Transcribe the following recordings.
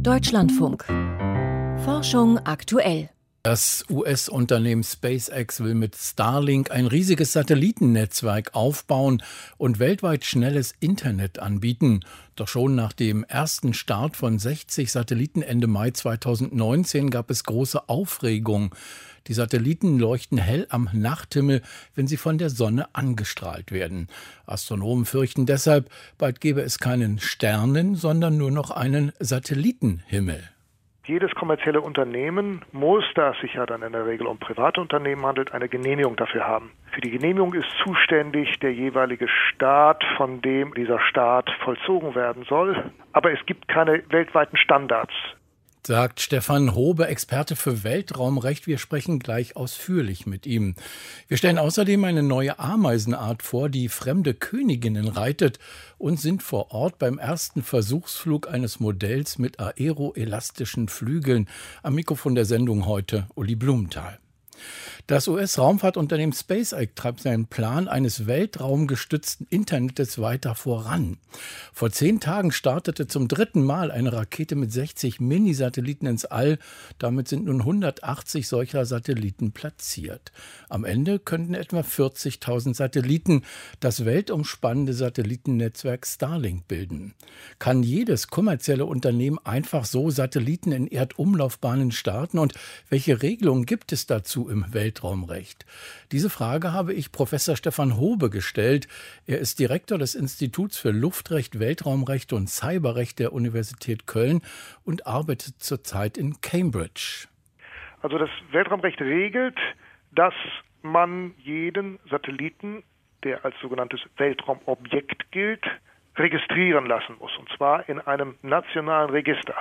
Deutschlandfunk. Forschung aktuell. Das US-Unternehmen SpaceX will mit Starlink ein riesiges Satellitennetzwerk aufbauen und weltweit schnelles Internet anbieten. Doch schon nach dem ersten Start von 60 Satelliten Ende Mai 2019 gab es große Aufregung. Die Satelliten leuchten hell am Nachthimmel, wenn sie von der Sonne angestrahlt werden. Astronomen fürchten deshalb, bald gäbe es keinen Sternen, sondern nur noch einen Satellitenhimmel. Jedes kommerzielle Unternehmen muss, da es sich ja dann in der Regel um private Unternehmen handelt, eine Genehmigung dafür haben. Für die Genehmigung ist zuständig der jeweilige Staat, von dem dieser Staat vollzogen werden soll. Aber es gibt keine weltweiten Standards. Sagt Stefan Hobe, Experte für Weltraumrecht. Wir sprechen gleich ausführlich mit ihm. Wir stellen außerdem eine neue Ameisenart vor, die fremde Königinnen reitet, und sind vor Ort beim ersten Versuchsflug eines Modells mit aeroelastischen Flügeln. Am Mikrofon der Sendung heute Uli Blumenthal. Das US-Raumfahrtunternehmen SpaceX treibt seinen Plan eines weltraumgestützten Internets weiter voran. Vor 10 Tagen startete zum 3. Mal eine Rakete mit 60 Mini-Satelliten ins All. Damit sind nun 180 solcher Satelliten platziert. Am Ende könnten etwa 40.000 Satelliten das weltumspannende Satellitennetzwerk Starlink bilden. Kann jedes kommerzielle Unternehmen einfach so Satelliten in Erdumlaufbahnen starten? Und welche Regelungen gibt es dazu im Weltraumrecht? Diese Frage habe ich Professor Stefan Hobe gestellt. Er ist Direktor des Instituts für Luftrecht, Weltraumrecht und Cyberrecht der Universität Köln und arbeitet zurzeit in Cambridge. Also das Weltraumrecht regelt, dass man jeden Satelliten, der als sogenanntes Weltraumobjekt gilt, registrieren lassen muss, und zwar in einem nationalen Register.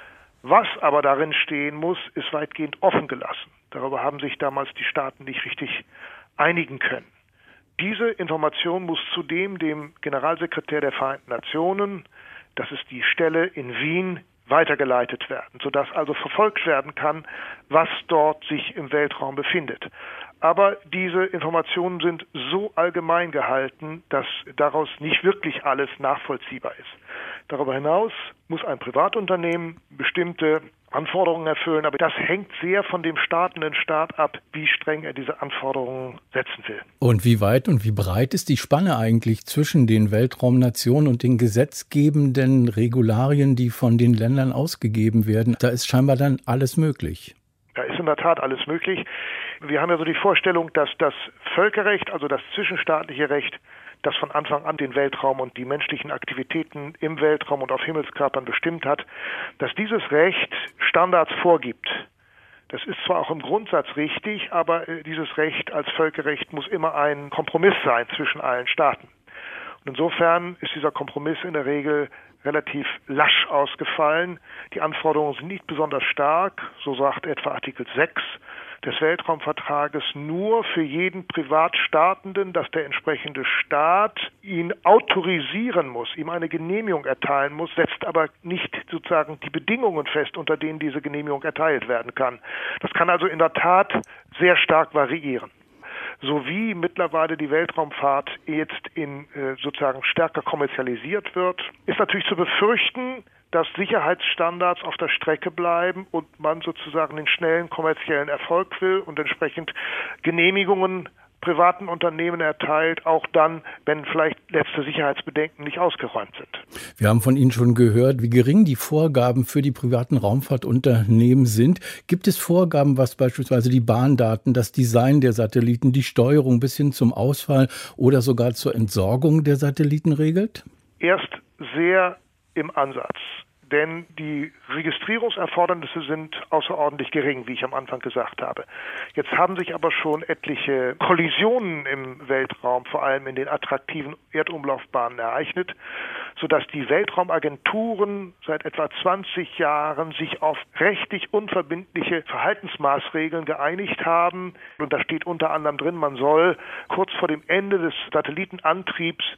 Was aber darin stehen muss, ist weitgehend offen gelassen. Darüber haben sich damals die Staaten nicht richtig einigen können. Diese Information muss zudem dem Generalsekretär der Vereinten Nationen, das ist die Stelle in Wien, weitergeleitet werden, sodass also verfolgt werden kann, was dort sich im Weltraum befindet. Aber diese Informationen sind so allgemein gehalten, dass daraus nicht wirklich alles nachvollziehbar ist. Darüber hinaus muss ein Privatunternehmen bestimmte Anforderungen erfüllen, aber das hängt sehr von dem startenden Staat ab, wie streng er diese Anforderungen setzen will. Und wie weit und wie breit ist die Spanne eigentlich zwischen den Weltraumnationen und den gesetzgebenden Regularien, die von den Ländern ausgegeben werden? Da ist scheinbar dann alles möglich. Da ist in der Tat alles möglich. Wir haben ja so die Vorstellung, dass das Völkerrecht, also das zwischenstaatliche Recht, das von Anfang an den Weltraum und die menschlichen Aktivitäten im Weltraum und auf Himmelskörpern bestimmt hat, dass dieses Recht Standards vorgibt. Das ist zwar auch im Grundsatz richtig, aber dieses Recht als Völkerrecht muss immer ein Kompromiss sein zwischen allen Staaten. Und insofern ist dieser Kompromiss in der Regel relativ lasch ausgefallen. Die Anforderungen sind nicht besonders stark, so sagt etwa Artikel 6 des Weltraumvertrages, nur für jeden Privatstartenden, dass der entsprechende Staat ihn autorisieren muss, ihm eine Genehmigung erteilen muss, setzt aber nicht sozusagen die Bedingungen fest, unter denen diese Genehmigung erteilt werden kann. Das kann also in der Tat sehr stark variieren. So wie mittlerweile die Weltraumfahrt jetzt sozusagen stärker kommerzialisiert wird, ist natürlich zu befürchten, dass Sicherheitsstandards auf der Strecke bleiben und man sozusagen den schnellen kommerziellen Erfolg will und entsprechend Genehmigungen privaten Unternehmen erteilt, auch dann, wenn vielleicht letzte Sicherheitsbedenken nicht ausgeräumt sind. Wir haben von Ihnen schon gehört, wie gering die Vorgaben für die privaten Raumfahrtunternehmen sind. Gibt es Vorgaben, was beispielsweise die Bahndaten, das Design der Satelliten, die Steuerung bis hin zum Ausfall oder sogar zur Entsorgung der Satelliten regelt? Erst sehr im Ansatz. Denn die Registrierungserfordernisse sind außerordentlich gering, wie ich am Anfang gesagt habe. Jetzt haben sich aber schon etliche Kollisionen im Weltraum, vor allem in den attraktiven Erdumlaufbahnen, ereignet, sodass die Weltraumagenturen seit etwa 20 Jahren sich auf rechtlich unverbindliche Verhaltensmaßregeln geeinigt haben. Und da steht unter anderem drin, man soll kurz vor dem Ende des Satellitenantriebs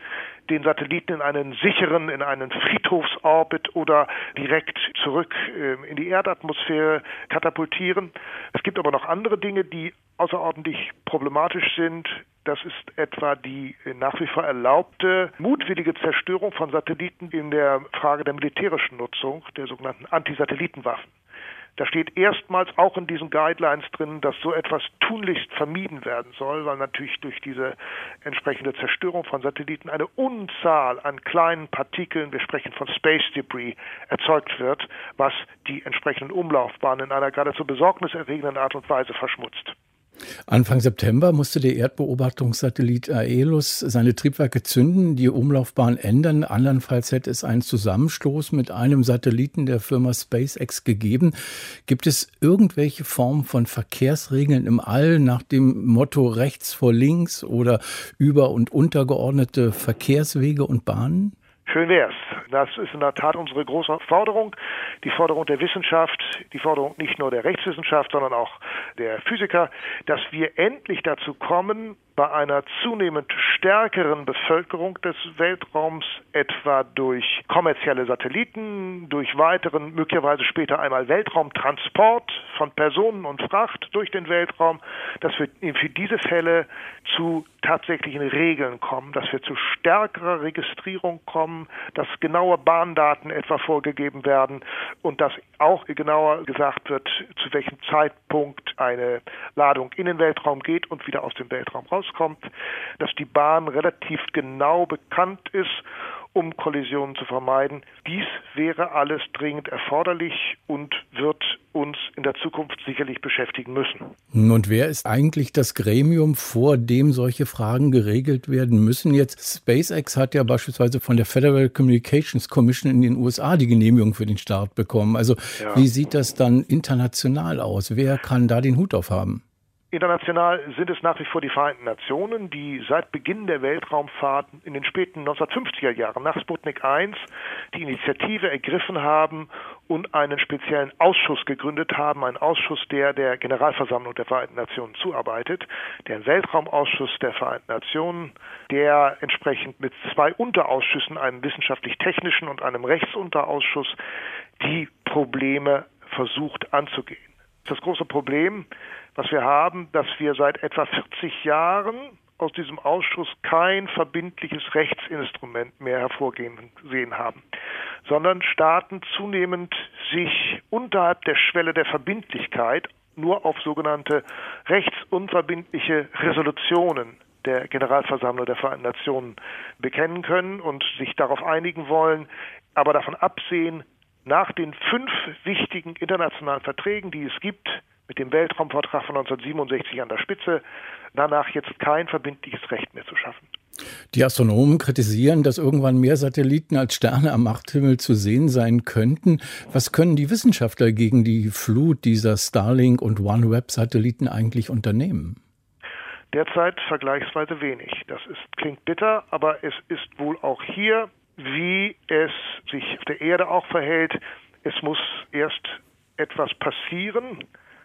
den Satelliten in einen sicheren, in einen Friedhofsorbit oder direkt zurück in die Erdatmosphäre katapultieren. Es gibt aber noch andere Dinge, die außerordentlich problematisch sind. Das ist etwa die nach wie vor erlaubte, mutwillige Zerstörung von Satelliten in der Frage der militärischen Nutzung, der sogenannten Antisatellitenwaffen. Da steht erstmals auch in diesen Guidelines drin, dass so etwas tunlichst vermieden werden soll, weil natürlich durch diese entsprechende Zerstörung von Satelliten eine Unzahl an kleinen Partikeln, wir sprechen von Space Debris, erzeugt wird, was die entsprechenden Umlaufbahnen in einer geradezu besorgniserregenden Art und Weise verschmutzt. Anfang September musste der Erdbeobachtungssatellit Aeolus seine Triebwerke zünden, die Umlaufbahn ändern. Andernfalls hätte es einen Zusammenstoß mit einem Satelliten der Firma SpaceX gegeben. Gibt es irgendwelche Formen von Verkehrsregeln im All nach dem Motto rechts vor links oder über- und untergeordnete Verkehrswege und Bahnen? Schön wär's. Das ist in der Tat unsere große Forderung, die Forderung der Wissenschaft, die Forderung nicht nur der Rechtswissenschaft, sondern auch der Physiker, dass wir endlich dazu kommen, bei einer zunehmend stärkeren Bevölkerung des Weltraums, etwa durch kommerzielle Satelliten, durch weiteren, möglicherweise später einmal Weltraumtransport von Personen und Fracht durch den Weltraum, dass wir für diese Fälle zu tatsächlichen Regeln kommen, dass wir zu stärkerer Registrierung kommen, dass genaue Bahndaten etwa vorgegeben werden und dass auch genauer gesagt wird, zu welchem Zeitpunkt eine Ladung in den Weltraum geht und wieder aus dem Weltraum rauskommt, dass die Bahn relativ genau bekannt ist, um Kollisionen zu vermeiden. Dies wäre alles dringend erforderlich und wird uns in der Zukunft sicherlich beschäftigen müssen. Und wer ist eigentlich das Gremium, vor dem solche Fragen geregelt werden müssen? Jetzt SpaceX hat ja beispielsweise von der Federal Communications Commission in den USA die Genehmigung für den Start bekommen. Also Wie sieht das dann international aus? Wer kann da den Hut aufhaben? International sind es nach wie vor die Vereinten Nationen, die seit Beginn der Weltraumfahrt in den späten 1950er Jahren nach Sputnik 1 die Initiative ergriffen haben und einen speziellen Ausschuss gegründet haben, einen Ausschuss, der der Generalversammlung der Vereinten Nationen zuarbeitet, der Weltraumausschuss der Vereinten Nationen, der entsprechend mit 2 Unterausschüssen, einem wissenschaftlich-technischen und einem Rechtsunterausschuss, die Probleme versucht anzugehen. Das große Problem, was wir haben, dass wir seit etwa 40 Jahren aus diesem Ausschuss kein verbindliches Rechtsinstrument mehr hervorgehen sehen haben, sondern Staaten zunehmend sich unterhalb der Schwelle der Verbindlichkeit nur auf sogenannte rechtsunverbindliche Resolutionen der Generalversammlung der Vereinten Nationen bekennen können und sich darauf einigen wollen, aber davon absehen, nach den 5 wichtigen internationalen Verträgen, die es gibt, mit dem Weltraumvertrag von 1967 an der Spitze, danach jetzt kein verbindliches Recht mehr zu schaffen. Die Astronomen kritisieren, dass irgendwann mehr Satelliten als Sterne am Nachthimmel zu sehen sein könnten. Was können die Wissenschaftler gegen die Flut dieser Starlink- und OneWeb-Satelliten eigentlich unternehmen? Derzeit vergleichsweise wenig. Klingt bitter, aber es ist wohl auch hier, wie es sich auf der Erde auch verhält. Es muss erst etwas passieren,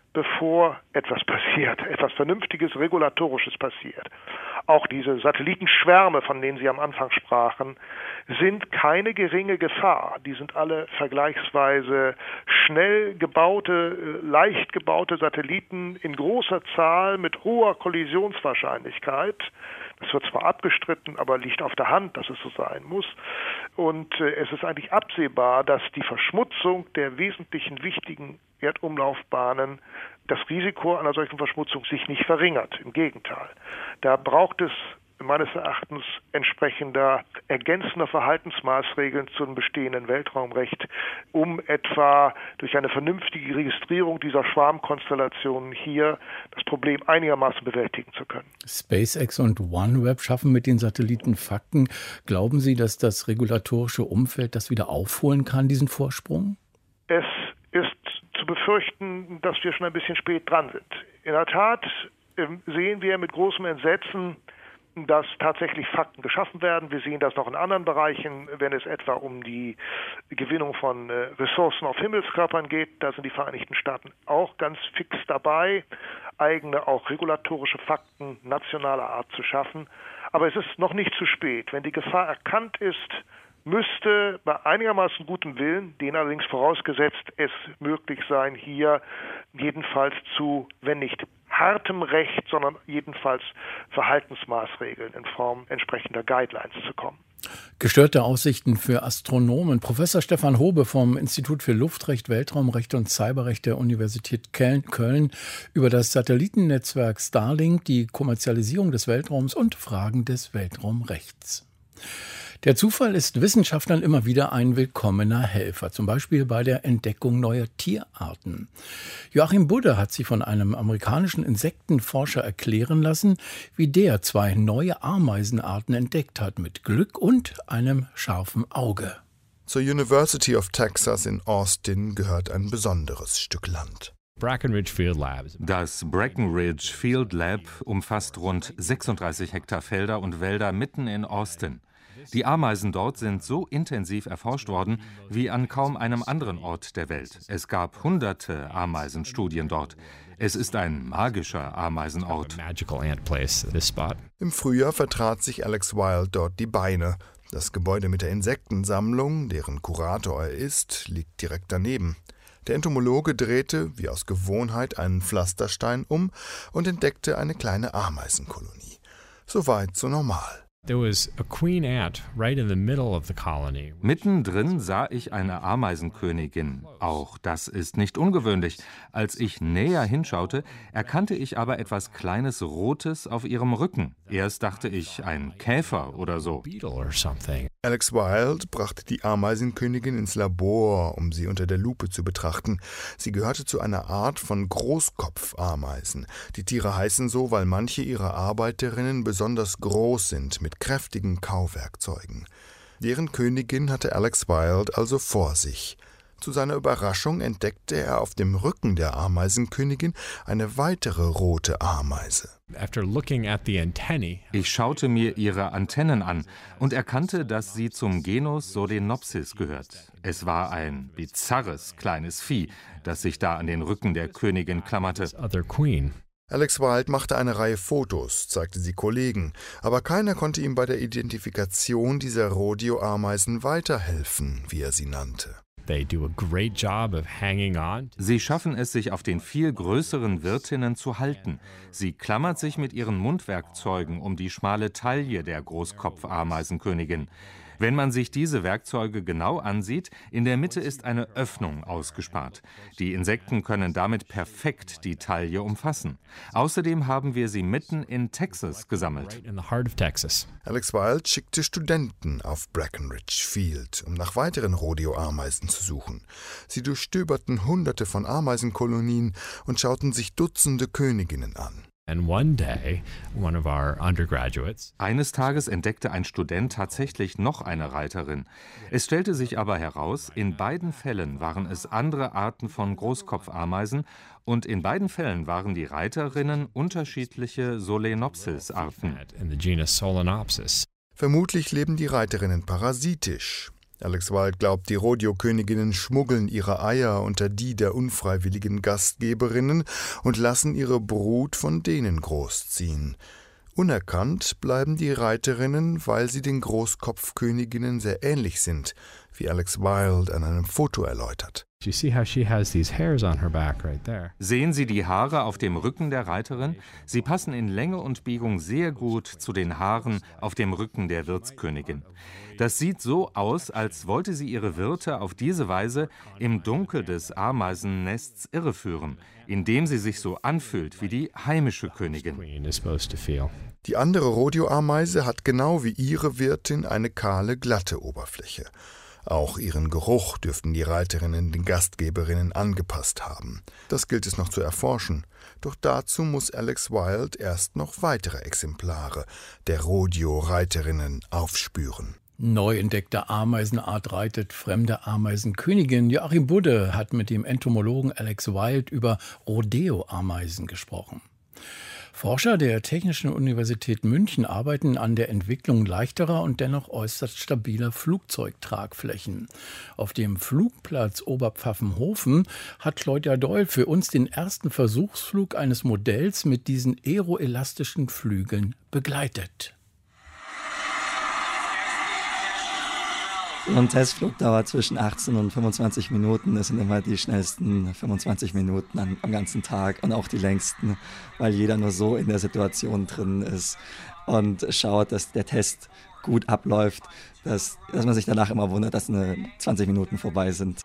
bevor etwas passiert, etwas Vernünftiges, Regulatorisches passiert. Auch diese Satellitenschwärme, von denen Sie am Anfang sprachen, sind keine geringe Gefahr. Die sind alle vergleichsweise schnell gebaute, leicht gebaute Satelliten in großer Zahl mit hoher Kollisionswahrscheinlichkeit. Das wird zwar abgestritten, aber liegt auf der Hand, dass es so sein muss. Und es ist eigentlich absehbar, dass die Verschmutzung der wesentlichen wichtigen Erdumlaufbahnen, das Risiko einer solchen Verschmutzung sich nicht verringert. Im Gegenteil. Da braucht es meines Erachtens entsprechender ergänzender Verhaltensmaßregeln zum bestehenden Weltraumrecht, um etwa durch eine vernünftige Registrierung dieser Schwarmkonstellationen hier das Problem einigermaßen bewältigen zu können. SpaceX und OneWeb schaffen mit den Satelliten Fakten. Glauben Sie, dass das regulatorische Umfeld das wieder aufholen kann, diesen Vorsprung? Es ist zu befürchten, dass wir schon ein bisschen spät dran sind. In der Tat sehen wir mit großem Entsetzen, dass tatsächlich Fakten geschaffen werden. Wir sehen das noch in anderen Bereichen, wenn es etwa um die Gewinnung von Ressourcen auf Himmelskörpern geht. Da sind die Vereinigten Staaten auch ganz fix dabei, eigene, auch regulatorische Fakten nationaler Art zu schaffen. Aber es ist noch nicht zu spät. Wenn die Gefahr erkannt ist, müsste bei einigermaßen gutem Willen, den allerdings vorausgesetzt, es möglich sein, hier jedenfalls zu, wenn nicht hartem Recht, sondern jedenfalls Verhaltensmaßregeln in Form entsprechender Guidelines zu kommen. Gestörte Aussichten für Astronomen. Professor Stefan Hobe vom Institut für Luftrecht, Weltraumrecht und Cyberrecht der Universität Köln über das Satellitennetzwerk Starlink, die Kommerzialisierung des Weltraums und Fragen des Weltraumrechts. Der Zufall ist Wissenschaftlern immer wieder ein willkommener Helfer, zum Beispiel bei der Entdeckung neuer Tierarten. Joachim Budde hat sich von einem amerikanischen Insektenforscher erklären lassen, wie der 2 neue Ameisenarten entdeckt hat, mit Glück und einem scharfen Auge. Zur University of Texas in Austin gehört ein besonderes Stück Land. Das Breckenridge Field Lab umfasst rund 36 Hektar Felder und Wälder mitten in Austin. Die Ameisen dort sind so intensiv erforscht worden wie an kaum einem anderen Ort der Welt. Es gab hunderte Ameisenstudien dort. Es ist ein magischer Ameisenort. Im Frühjahr vertrat sich Alex Wild dort die Beine. Das Gebäude mit der Insektensammlung, deren Kurator er ist, liegt direkt daneben. Der Entomologe drehte, wie aus Gewohnheit, einen Pflasterstein um und entdeckte eine kleine Ameisenkolonie. Soweit so normal. Mittendrin sah ich eine Ameisenkönigin. Auch das ist nicht ungewöhnlich. Als ich näher hinschaute, erkannte ich aber etwas Kleines Rotes auf ihrem Rücken. Erst dachte ich, ein Käfer oder so. Alex Wild brachte die Ameisenkönigin ins Labor, um sie unter der Lupe zu betrachten. Sie gehörte zu einer Art von Großkopfameisen. Die Tiere heißen so, weil manche ihrer Arbeiterinnen besonders groß sind, mit kräftigen Kauwerkzeugen. Deren Königin hatte Alex Wild also vor sich. Zu seiner Überraschung entdeckte er auf dem Rücken der Ameisenkönigin eine weitere rote Ameise. Ich schaute mir ihre Antennen an und erkannte, dass sie zum Genus Solenopsis gehört. Es war ein bizarres kleines Vieh, das sich da an den Rücken der Königin klammerte. Alex Wild machte eine Reihe Fotos, zeigte sie Kollegen, aber keiner konnte ihm bei der Identifikation dieser Rodeo-Ameisen weiterhelfen, wie er sie nannte. Sie schaffen es, sich auf den viel größeren Wirtinnen zu halten. Sie klammert sich mit ihren Mundwerkzeugen um die schmale Taille der Großkopfameisenkönigin. Wenn man sich diese Werkzeuge genau ansieht, in der Mitte ist eine Öffnung ausgespart. Die Insekten können damit perfekt die Taille umfassen. Außerdem haben wir sie mitten in Texas gesammelt. Alex Wild schickte Studenten auf Breckenridge Field, um nach weiteren Rodeo-Ameisen zu suchen. Sie durchstöberten Hunderte von Ameisenkolonien und schauten sich Dutzende Königinnen an. Eines Tages entdeckte ein Student tatsächlich noch eine Reiterin. Es stellte sich aber heraus, in beiden Fällen waren es andere Arten von Großkopfameisen und in beiden Fällen waren die Reiterinnen unterschiedliche Solenopsis-Arten. Vermutlich leben die Reiterinnen parasitisch. Alex Wild glaubt, die Rodeo-Königinnen schmuggeln ihre Eier unter die der unfreiwilligen Gastgeberinnen und lassen ihre Brut von denen großziehen. Unerkannt bleiben die Reiterinnen, weil sie den Großkopfköniginnen sehr ähnlich sind, wie Alex Wild an einem Foto erläutert. Sehen Sie die Haare auf dem Rücken der Reiterin? Sie passen in Länge und Biegung sehr gut zu den Haaren auf dem Rücken der Wirtskönigin. Das sieht so aus, als wollte sie ihre Wirte auf diese Weise im Dunkel des Ameisennests irreführen, indem sie sich so anfühlt wie die heimische Königin. Die andere Rodeo-Ameise hat genau wie ihre Wirtin eine kahle, glatte Oberfläche. Auch ihren Geruch dürften die Reiterinnen den Gastgeberinnen angepasst haben. Das gilt es noch zu erforschen. Doch dazu muss Alex Wild erst noch weitere Exemplare der Rodeo-Reiterinnen aufspüren. Neu entdeckte Ameisenart reitet fremde Ameisenkönigin. Joachim Budde hat mit dem Entomologen Alex Wild über Rodeo-Ameisen gesprochen. Forscher der Technischen Universität München arbeiten an der Entwicklung leichterer und dennoch äußerst stabiler Flugzeugtragflächen. Auf dem Flugplatz Oberpfaffenhofen hat Claudia Doll für uns den ersten Versuchsflug eines Modells mit diesen aeroelastischen Flügeln begleitet. So ein Testflug dauert zwischen 18 und 25 Minuten. Das sind immer die schnellsten 25 Minuten am ganzen Tag und auch die längsten, weil jeder nur so in der Situation drin ist und schaut, dass der Test gut abläuft, dass man sich danach immer wundert, dass 20 Minuten vorbei sind.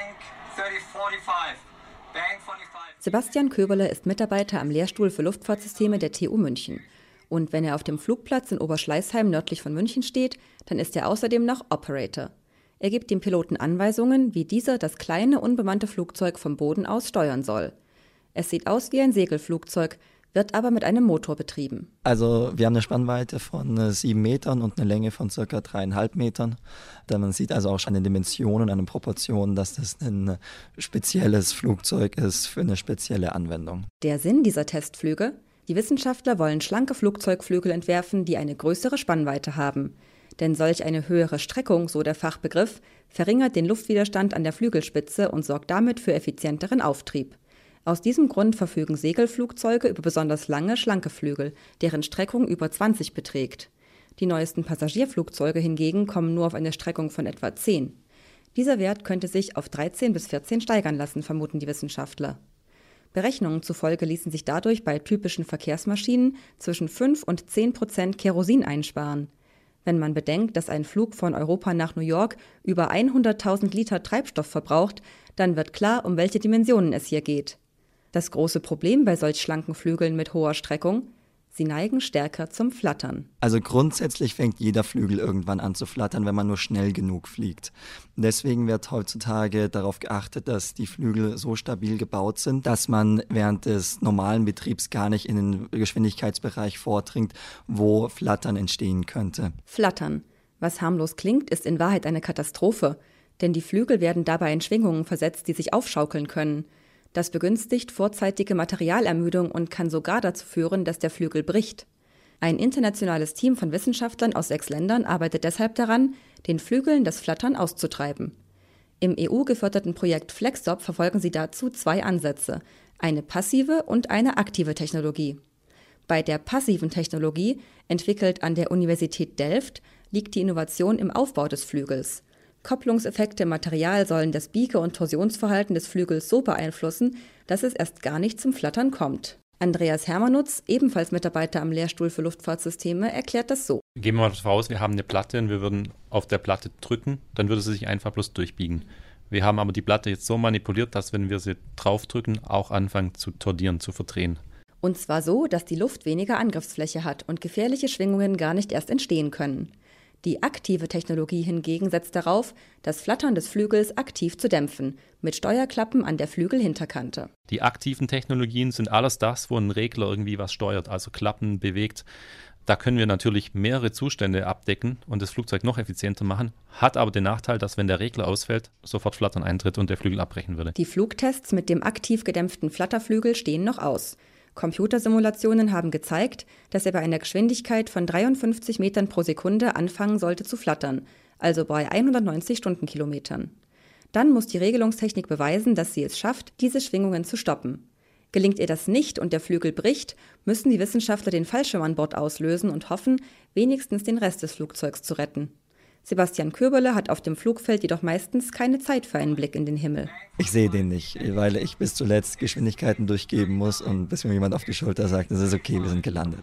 Sebastian Köberle ist Mitarbeiter am Lehrstuhl für Luftfahrtsysteme der TU München. Und wenn er auf dem Flugplatz in Oberschleißheim nördlich von München steht, dann ist er außerdem noch Operator. Er gibt dem Piloten Anweisungen, wie dieser das kleine, unbemannte Flugzeug vom Boden aus steuern soll. Es sieht aus wie ein Segelflugzeug, wird aber mit einem Motor betrieben. Also wir haben eine Spannweite von 7 Metern und eine Länge von ca. 3,5 Metern. Man sieht also auch schon an den Dimensionen, an den Proportionen, dass das ein spezielles Flugzeug ist für eine spezielle Anwendung. Der Sinn dieser Testflüge? Die Wissenschaftler wollen schlanke Flugzeugflügel entwerfen, die eine größere Spannweite haben. Denn solch eine höhere Streckung, so der Fachbegriff, verringert den Luftwiderstand an der Flügelspitze und sorgt damit für effizienteren Auftrieb. Aus diesem Grund verfügen Segelflugzeuge über besonders lange, schlanke Flügel, deren Streckung über 20 beträgt. Die neuesten Passagierflugzeuge hingegen kommen nur auf eine Streckung von etwa 10. Dieser Wert könnte sich auf 13 bis 14 steigern lassen, vermuten die Wissenschaftler. Berechnungen zufolge ließen sich dadurch bei typischen Verkehrsmaschinen zwischen 5 und 10% Kerosin einsparen. Wenn man bedenkt, dass ein Flug von Europa nach New York über 100.000 Liter Treibstoff verbraucht, dann wird klar, um welche Dimensionen es hier geht. Das große Problem bei solch schlanken Flügeln mit hoher Streckung: sie neigen stärker zum Flattern. Also grundsätzlich fängt jeder Flügel irgendwann an zu flattern, wenn man nur schnell genug fliegt. Deswegen wird heutzutage darauf geachtet, dass die Flügel so stabil gebaut sind, dass man während des normalen Betriebs gar nicht in den Geschwindigkeitsbereich vordringt, wo Flattern entstehen könnte. Flattern. Was harmlos klingt, ist in Wahrheit eine Katastrophe. Denn die Flügel werden dabei in Schwingungen versetzt, die sich aufschaukeln können. Das begünstigt vorzeitige Materialermüdung und kann sogar dazu führen, dass der Flügel bricht. Ein internationales Team von Wissenschaftlern aus 6 Ländern arbeitet deshalb daran, den Flügeln das Flattern auszutreiben. Im EU-geförderten Projekt FlexSop verfolgen sie dazu 2 Ansätze: eine passive und eine aktive Technologie. Bei der passiven Technologie, entwickelt an der Universität Delft, liegt die Innovation im Aufbau des Flügels. Kopplungseffekte im Material sollen das Biege- und Torsionsverhalten des Flügels so beeinflussen, dass es erst gar nicht zum Flattern kommt. Andreas Hermanutz, ebenfalls Mitarbeiter am Lehrstuhl für Luftfahrtsysteme, erklärt das so. Gehen wir mal voraus, wir haben eine Platte und wir würden auf der Platte drücken, dann würde sie sich einfach bloß durchbiegen. Wir haben aber die Platte jetzt so manipuliert, dass, wenn wir sie draufdrücken, auch anfangen zu tordieren, zu verdrehen. Und zwar so, dass die Luft weniger Angriffsfläche hat und gefährliche Schwingungen gar nicht erst entstehen können. Die aktive Technologie hingegen setzt darauf, das Flattern des Flügels aktiv zu dämpfen, mit Steuerklappen an der Flügelhinterkante. Die aktiven Technologien sind alles das, wo ein Regler irgendwie was steuert, also Klappen bewegt. Da können wir natürlich mehrere Zustände abdecken und das Flugzeug noch effizienter machen, hat aber den Nachteil, dass, wenn der Regler ausfällt, sofort Flattern eintritt und der Flügel abbrechen würde. Die Flugtests mit dem aktiv gedämpften Flatterflügel stehen noch aus. Computersimulationen haben gezeigt, dass er bei einer Geschwindigkeit von 53 Metern pro Sekunde anfangen sollte zu flattern, also bei 190 Stundenkilometern. Dann muss die Regelungstechnik beweisen, dass sie es schafft, diese Schwingungen zu stoppen. Gelingt ihr das nicht und der Flügel bricht, müssen die Wissenschaftler den Fallschirm an Bord auslösen und hoffen, wenigstens den Rest des Flugzeugs zu retten. Sebastian Köberle hat auf dem Flugfeld jedoch meistens keine Zeit für einen Blick in den Himmel. Ich sehe den nicht, weil ich bis zuletzt Geschwindigkeiten durchgeben muss und bis mir jemand auf die Schulter sagt, es ist okay, wir sind gelandet.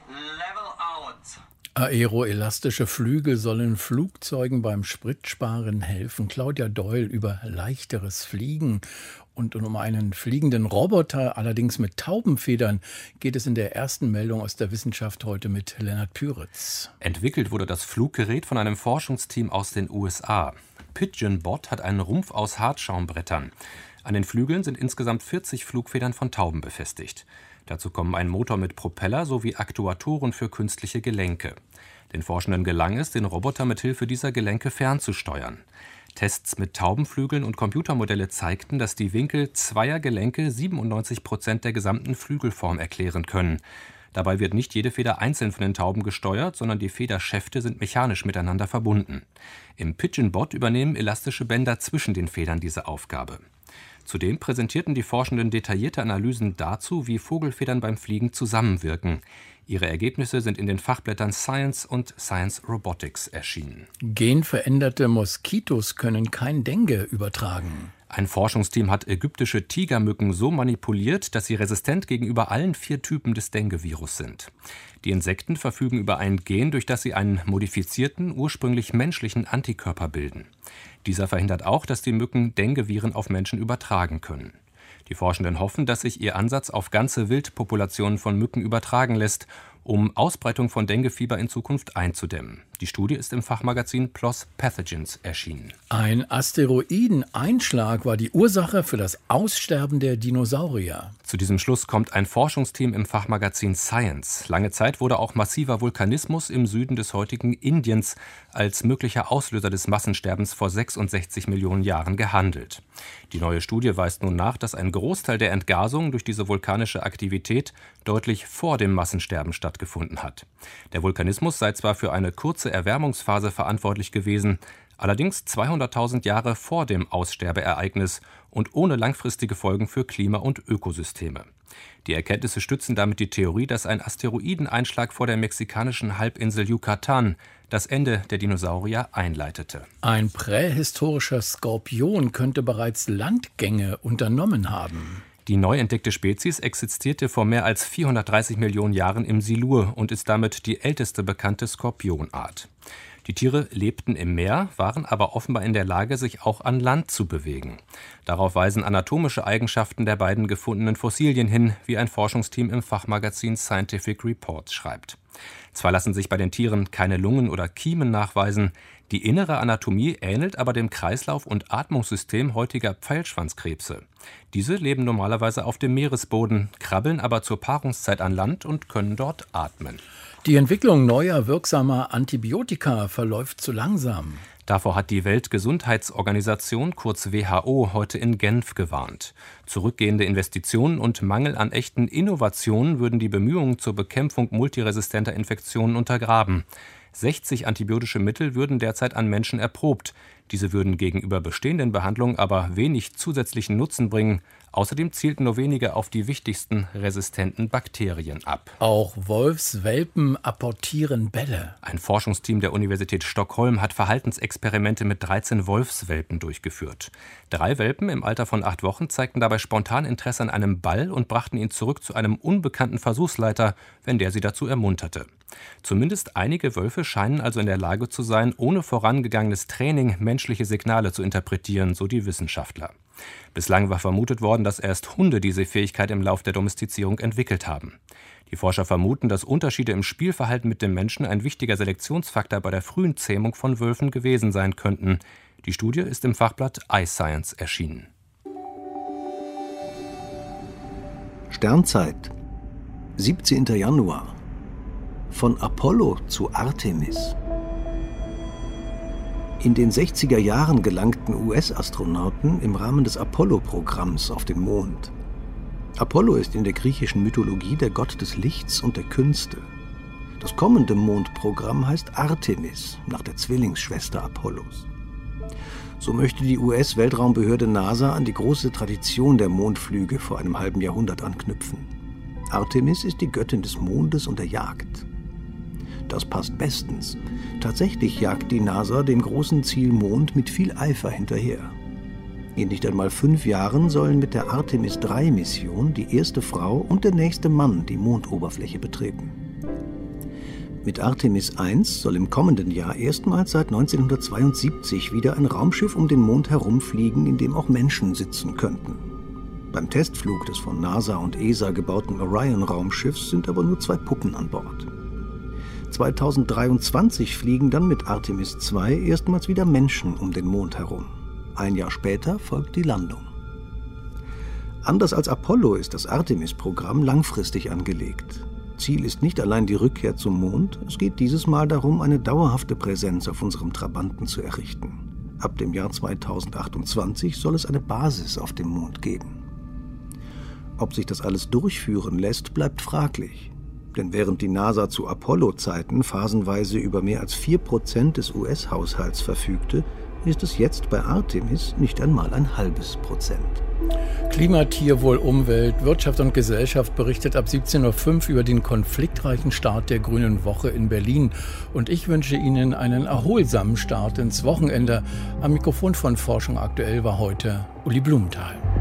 Aeroelastische Flügel sollen Flugzeugen beim Spritsparen helfen. Claudia Doyle über leichteres Fliegen. Und um einen fliegenden Roboter, allerdings mit Taubenfedern, geht es in der ersten Meldung aus der Wissenschaft heute mit Lennart Püritz. Entwickelt wurde das Fluggerät von einem Forschungsteam aus den USA. Pigeon Bot hat einen Rumpf aus Hartschaumbrettern. An den Flügeln sind insgesamt 40 Flugfedern von Tauben befestigt. Dazu kommen ein Motor mit Propeller sowie Aktuatoren für künstliche Gelenke. Den Forschenden gelang es, den Roboter mit Hilfe dieser Gelenke fernzusteuern. Tests mit Taubenflügeln und Computermodelle zeigten, dass die Winkel zweier Gelenke 97% der gesamten Flügelform erklären können. Dabei wird nicht jede Feder einzeln von den Tauben gesteuert, sondern die Federschäfte sind mechanisch miteinander verbunden. Im Pigeon Bot übernehmen elastische Bänder zwischen den Federn diese Aufgabe. Zudem präsentierten die Forschenden detaillierte Analysen dazu, wie Vogelfedern beim Fliegen zusammenwirken. Ihre Ergebnisse sind in den Fachblättern Science und Science Robotics erschienen. Genveränderte Moskitos können kein Dengue übertragen. Ein Forschungsteam hat ägyptische Tigermücken so manipuliert, dass sie resistent gegenüber allen 4 Typen des Dengue-Virus sind. Die Insekten verfügen über ein Gen, durch das sie einen modifizierten, ursprünglich menschlichen Antikörper bilden. Dieser verhindert auch, dass die Mücken Dengue-Viren auf Menschen übertragen können. Die Forschenden hoffen, dass sich ihr Ansatz auf ganze Wildpopulationen von Mücken übertragen lässt, um Ausbreitung von Denguefieber in Zukunft einzudämmen. Die Studie ist im Fachmagazin PLOS Pathogens erschienen. Ein Asteroideneinschlag war die Ursache für das Aussterben der Dinosaurier. Zu diesem Schluss kommt ein Forschungsteam im Fachmagazin Science. Lange Zeit wurde auch massiver Vulkanismus im Süden des heutigen Indiens als möglicher Auslöser des Massensterbens vor 66 Millionen Jahren gehandelt. Die neue Studie weist nun nach, dass ein Großteil der Entgasung durch diese vulkanische Aktivität deutlich vor dem Massensterben stattgefunden hat. Der Vulkanismus sei zwar für eine kurze Erwärmungsphase verantwortlich gewesen, allerdings 200.000 Jahre vor dem Aussterbeereignis und ohne langfristige Folgen für Klima und Ökosysteme. Die Erkenntnisse stützen damit die Theorie, dass ein Asteroideneinschlag vor der mexikanischen Halbinsel Yucatan das Ende der Dinosaurier einleitete. Ein prähistorischer Skorpion könnte bereits Landgänge unternommen haben. Die neu entdeckte Spezies existierte vor mehr als 430 Millionen Jahren im Silur und ist damit die älteste bekannte Skorpionart. Die Tiere lebten im Meer, waren aber offenbar in der Lage, sich auch an Land zu bewegen. Darauf weisen anatomische Eigenschaften der beiden gefundenen Fossilien hin, wie ein Forschungsteam im Fachmagazin Scientific Reports schreibt. Zwar lassen sich bei den Tieren keine Lungen oder Kiemen nachweisen, die innere Anatomie ähnelt aber dem Kreislauf- und Atmungssystem heutiger Pfeilschwanzkrebse. Diese leben normalerweise auf dem Meeresboden, krabbeln aber zur Paarungszeit an Land und können dort atmen. Die Entwicklung neuer wirksamer Antibiotika verläuft zu langsam. Davor hat die Weltgesundheitsorganisation, kurz WHO, heute in Genf gewarnt. Zurückgehende Investitionen und Mangel an echten Innovationen würden die Bemühungen zur Bekämpfung multiresistenter Infektionen untergraben. 60 antibiotische Mittel würden derzeit an Menschen erprobt. Diese würden gegenüber bestehenden Behandlungen aber wenig zusätzlichen Nutzen bringen. Außerdem zielten nur wenige auf die wichtigsten resistenten Bakterien ab. Auch Wolfswelpen apportieren Bälle. Ein Forschungsteam der Universität Stockholm hat Verhaltensexperimente mit 13 Wolfswelpen durchgeführt. 3 Welpen im Alter von 8 Wochen zeigten dabei spontan Interesse an einem Ball und brachten ihn zurück zu einem unbekannten Versuchsleiter, wenn der sie dazu ermunterte. Zumindest einige Wölfe scheinen also in der Lage zu sein, ohne vorangegangenes Training menschliche Signale zu interpretieren, so die Wissenschaftler. Bislang war vermutet worden, dass erst Hunde diese Fähigkeit im Lauf der Domestizierung entwickelt haben. Die Forscher vermuten, dass Unterschiede im Spielverhalten mit dem Menschen ein wichtiger Selektionsfaktor bei der frühen Zähmung von Wölfen gewesen sein könnten. Die Studie ist im Fachblatt iScience erschienen. Sternzeit, 17. Januar. Von Apollo zu Artemis. In den 60er Jahren gelangten US-Astronauten im Rahmen des Apollo-Programms auf den Mond. Apollo ist in der griechischen Mythologie der Gott des Lichts und der Künste. Das kommende Mondprogramm heißt Artemis, nach der Zwillingsschwester Apollos. So möchte die US-Weltraumbehörde NASA an die große Tradition der Mondflüge vor einem halben Jahrhundert anknüpfen. Artemis ist die Göttin des Mondes und der Jagd. Das passt bestens. Tatsächlich jagt die NASA dem großen Ziel Mond mit viel Eifer hinterher. In nicht einmal 5 Jahren sollen mit der Artemis-3-Mission die erste Frau und der nächste Mann die Mondoberfläche betreten. Mit Artemis 1 soll im kommenden Jahr erstmals seit 1972 wieder ein Raumschiff um den Mond herumfliegen, in dem auch Menschen sitzen könnten. Beim Testflug des von NASA und ESA gebauten Orion-Raumschiffs sind aber nur 2 Puppen an Bord. 2023 fliegen dann mit Artemis 2 erstmals wieder Menschen um den Mond herum. Ein Jahr später folgt die Landung. Anders als Apollo ist das Artemis-Programm langfristig angelegt. Ziel ist nicht allein die Rückkehr zum Mond, es geht dieses Mal darum, eine dauerhafte Präsenz auf unserem Trabanten zu errichten. Ab dem Jahr 2028 soll es eine Basis auf dem Mond geben. Ob sich das alles durchführen lässt, bleibt fraglich. Denn während die NASA zu Apollo-Zeiten phasenweise über mehr als 4% des US-Haushalts verfügte, ist es jetzt bei Artemis nicht einmal 0,5%. Klima, Tierwohl, Umwelt, Wirtschaft und Gesellschaft berichtet ab 17.05 Uhr über den konfliktreichen Start der Grünen Woche in Berlin. Und ich wünsche Ihnen einen erholsamen Start ins Wochenende. Am Mikrofon von Forschung aktuell war heute Uli Blumenthal.